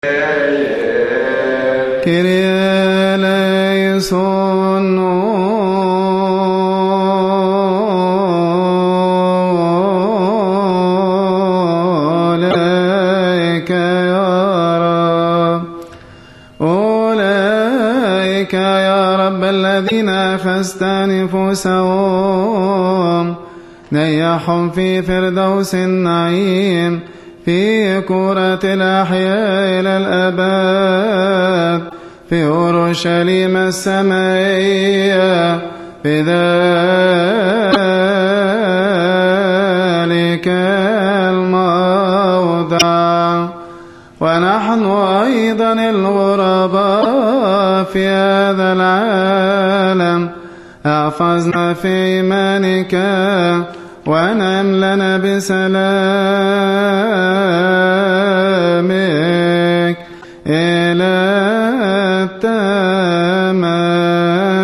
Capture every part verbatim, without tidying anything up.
Kyrie eleison. أولئك يا رب أولئك يا رب الذين أخذت نفوسهم نيحهم في فردوس النعيم في كرة الأحياء إلى الأبد في أورشليم السمائية في ذلك الموضع. ونحن أيضا الغرباء في هذا العالم احفظنا في إيمانك ونم لنا بسلامك إلى التمام.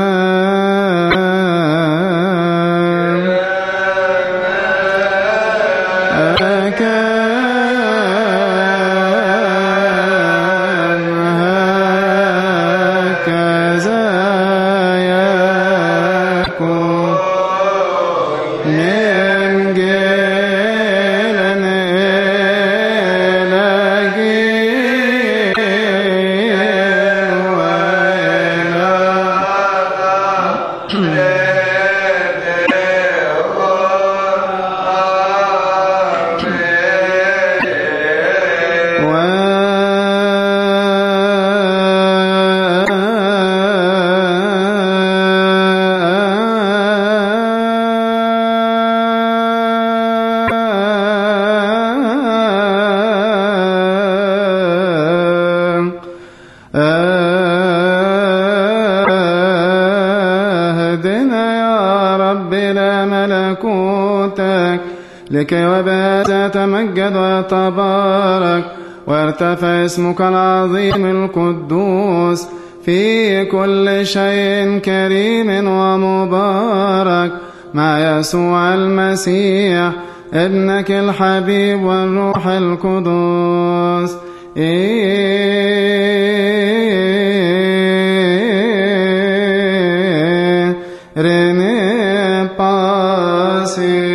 لكي وبهذا تمجد ويتبارك وارتفع اسمك العظيم القدوس في كل شيء كريم ومبارك مع يسوع المسيح ابنك الحبيب والروح القدس. ريني باسي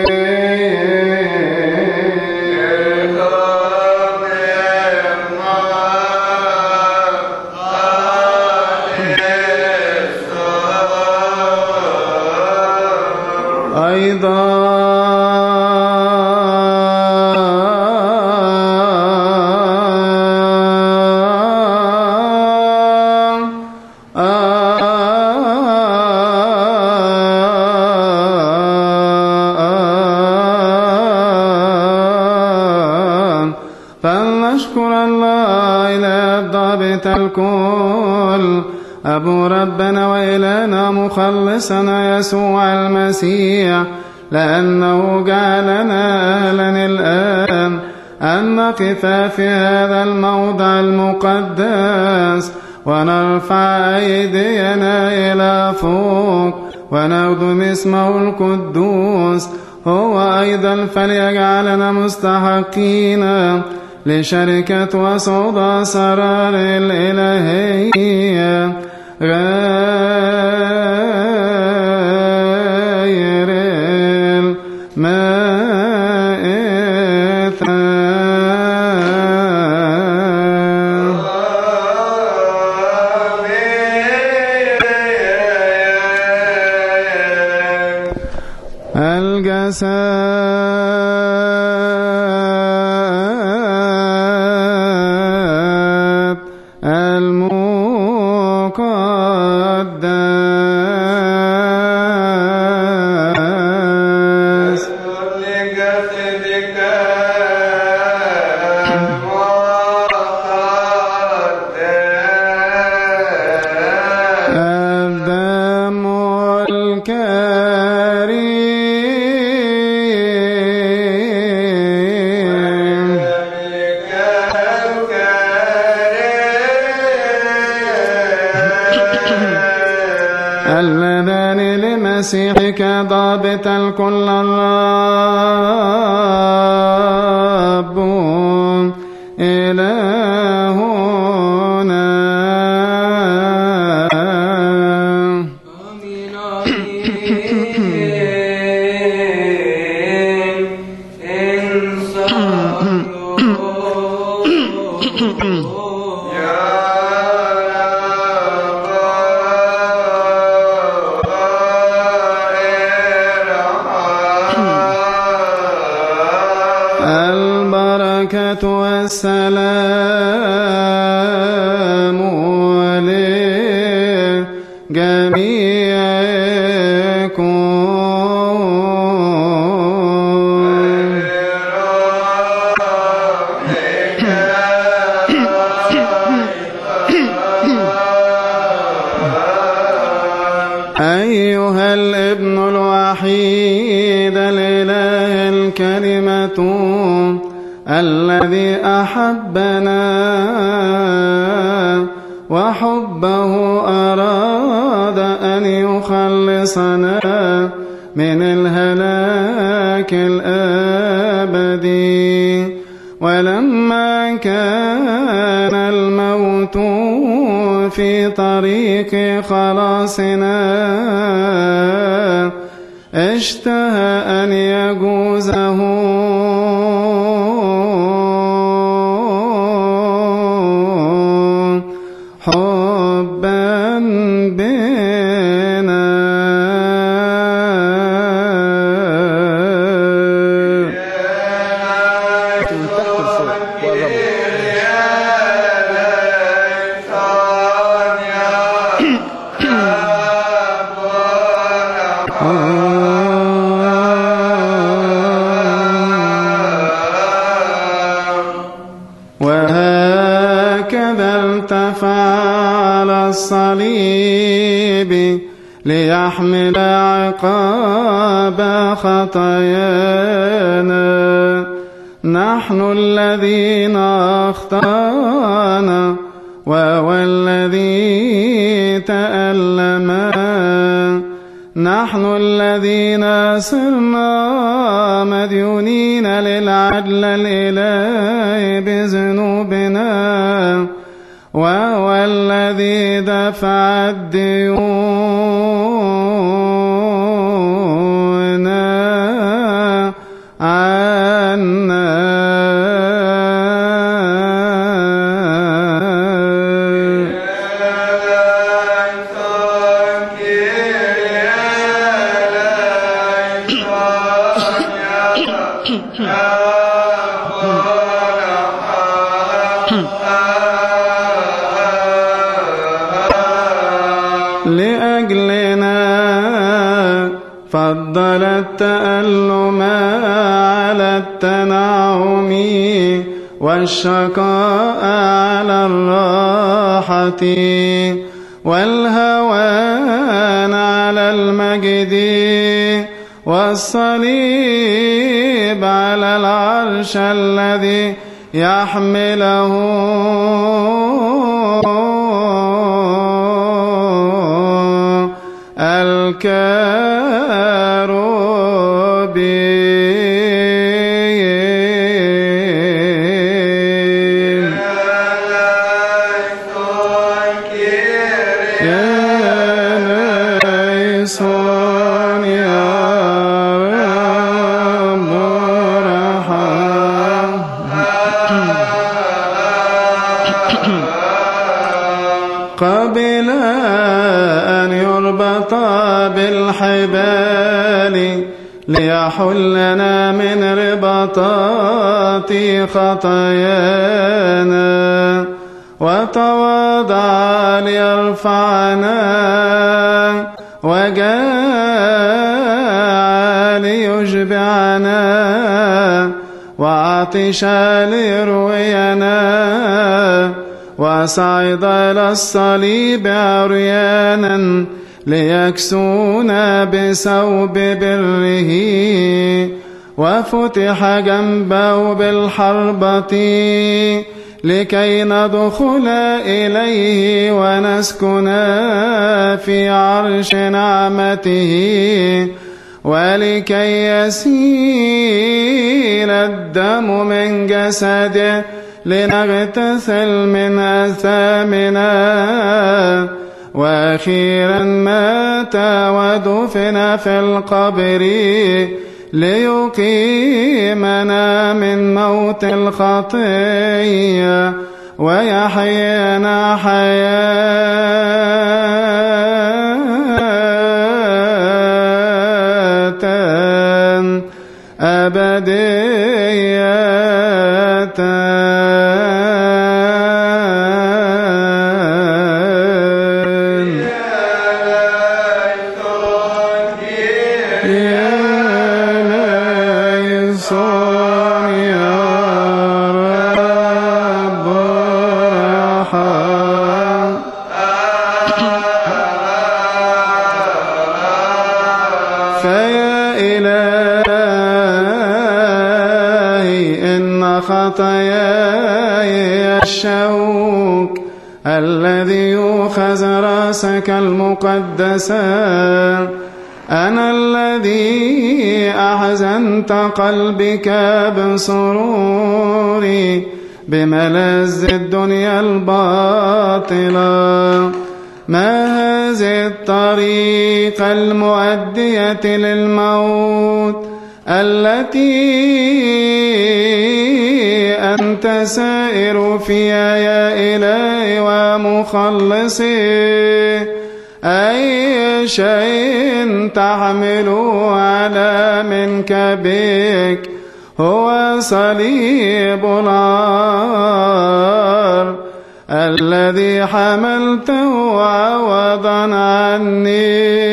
الكل أبو ربنا وإلهنا مخلصنا يسوع المسيح، لأنه جعلنا أهلا الآن أن نقف في هذا الموضع المقدس ونرفع أيدينا إلى فوق ونخدم اسمه القدوس. هو أيضا فليجعلنا مستحقين لشركة وصعود أسرار الإلهية غير المائثة. الجسد المقدس الدم الكريم اللذان لمسيحك ضابط الكل الرب إله هنا. آمين آمين. البركة والسلام أيها الابن الوحيد الإله الكلمة الذي أحبنا وحبه أراد أن يخلصنا من الهلاك الأبدي. ولما كان الموت في طريق خلاصنا اشتهى أن يجوزه حبا بنا. وهكذا ارتفع على الصليب ليحمل عقاب خطايانا نحن الذين أخطأنا وهو الذي تألم. نحن الذين صرنا مديونين للعدل الإلهي بذنوبنا وهو الذي دفع الديون عنا. لأجلنا فضل التألم على التنعم والشقاء على الراحة والهوان على المجد والصليب على العرش الذي يحمله الكروبين. يا ليسون يا رب ارحم. قبل أن يربط بالحبال ليحلنا من ربطات خطايانا وتواضع ليرفعنا وجاء ليشبعنا وعطش ليروينا وصعد إلى الصليب عريانا ليكسونا بثوب بره وفتح جنبه بالحربة لكي ندخل إليه ونسكن في عرش نعمته ولكي يسيل الدم من جسده لنغتسل من آثامنا. وأخيرا مات ودفن في القبر ليقيمنا من موت الخطية ويحيينا حياة أبدية. خطاياي الشوك الذي يؤخذ رأسك المقدسة، أنا الذي أحزنت قلبك بسروري بملذ الدنيا الباطلة. ما هذه الطريق المؤدية للموت التي أنت سائر فيها يا إلهي ومخلصي؟ أي شيء تحمل على منكبك هو صليب العار الذي حملته عوضا عني.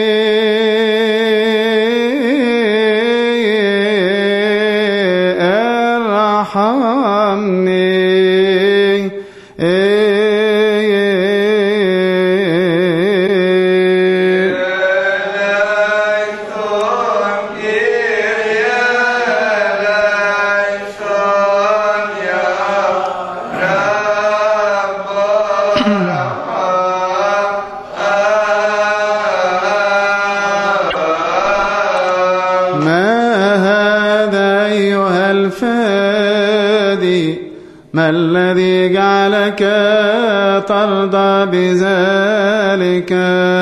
ما الذي جعلك ترضى بذلك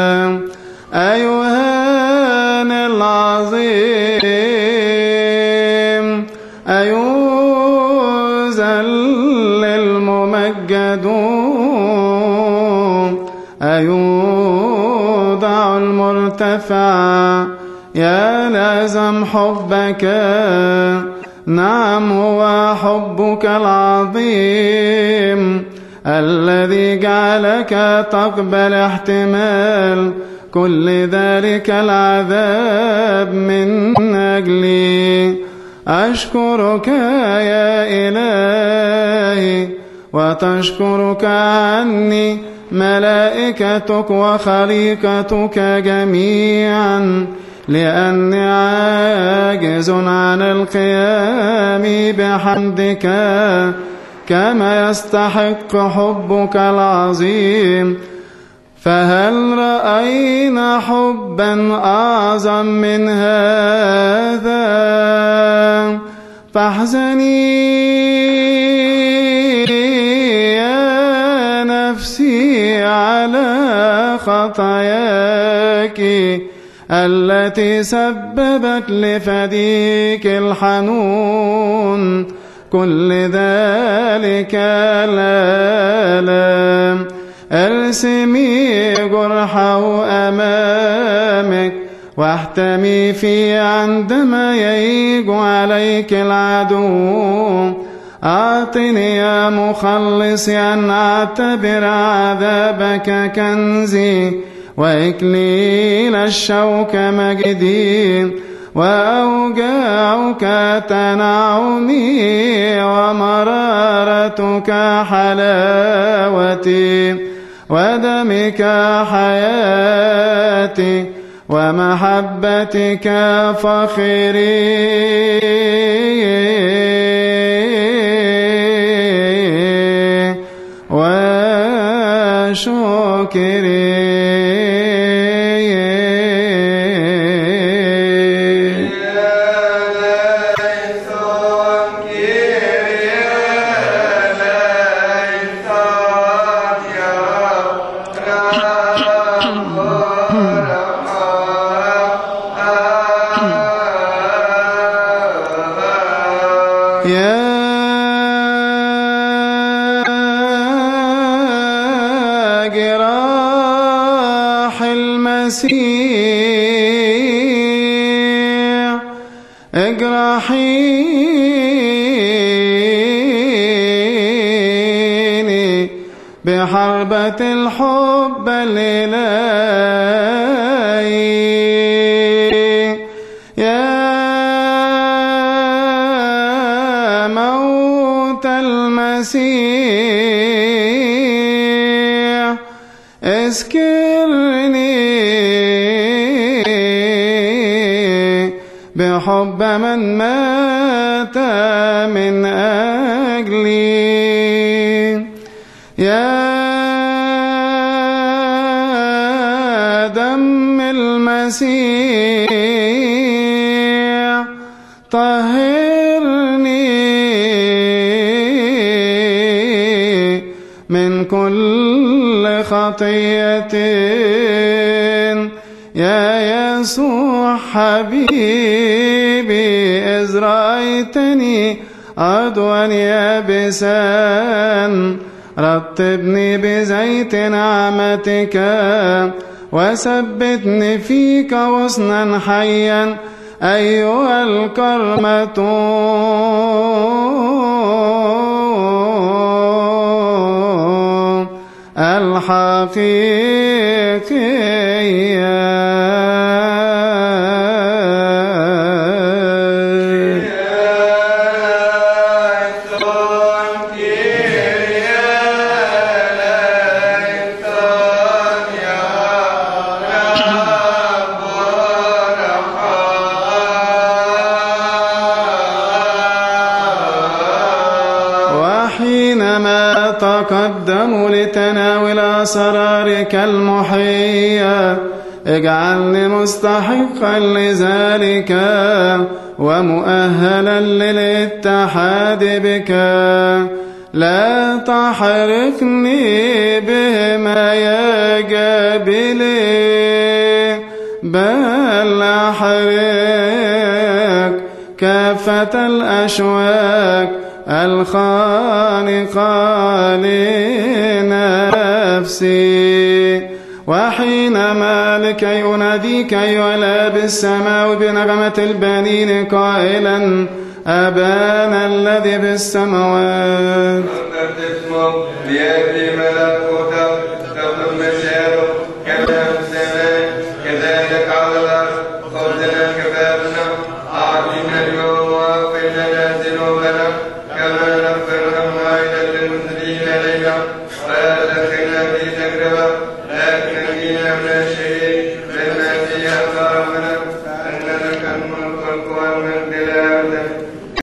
أيها العظيم؟ أيذل الممجدون، أيوضع المرتفع، يا لازم حبك. نعم هو حبك العظيم الذي جعلك تقبل احتمال كل ذلك العذاب من أجلي. أشكرك يا إلهي وتشكرك عني ملائكتك وخليقتك جميعا، لأني عاجز عن القيام بحمدك كما يستحق حبك العظيم. فهل رأينا حبا أعظم من هذا؟ فاحزني يا نفسي على خطاياك التي سببت لفديك الحنون كل ذلك الآلام. ارسمي جرحه أمامك واحتمي فيه عندما ييج عليك العدو. أعطني يا مخلصي أن أعتبر عذابك كنزي وإكليل الشوك مجدي، وأوجاعك تنعمي ومرارتك حلاوتي، ودمك حياتي ومحبتك فخري. وشكري المسيح اجرحيني بحربة الحب الإلهي يا موت المسيح اسكرني بحب من مات من أجلي يا دم المسيح طهرني من كل خطية يا يسوع حبيبي إذ رأيتني عدوا يابسا رطبني بزيت نعمتك وثبتني فيك غصنا حيا أيها الكرمة الحقيقية. وحينما تقدموا لتناول أسرارك المحية اجعلني مستحقا لذلك ومؤهلا للاتحاد بك لا تحرقني بهما يا جابلي بل أحرق كافة الأشواك الخانقة لنفسي. وحينما لكي أناديك أيها الآب السماوي بنغمة البنين قائلا أبانا الذي في السماوات تقدس اسمك ليأتي ملكوتك تكن مشيئتك كما في السماء كذلك على الأرض خبزنا كفافنا أعطنا اليوم واغفر لنا ذنوبنا كما نغفر لهم أيضا للمذنبين إلينا ولا تدخلنا في تجربة لكن نجينا من الشرير